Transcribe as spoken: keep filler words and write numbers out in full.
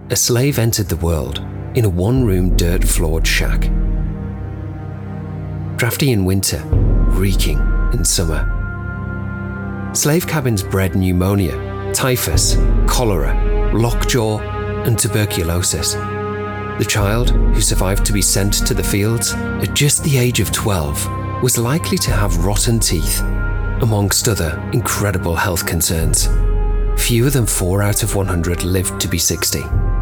a slave entered the world in a one-room dirt-floored shack. Drafty in winter, reeking in summer. Slave cabins bred pneumonia, typhus, cholera, lockjaw, and tuberculosis. The child, who survived to be sent to the fields at just the age of twelve, was likely to have rotten teeth, amongst other incredible health concerns. Fewer than four out of one hundred lived to be sixty.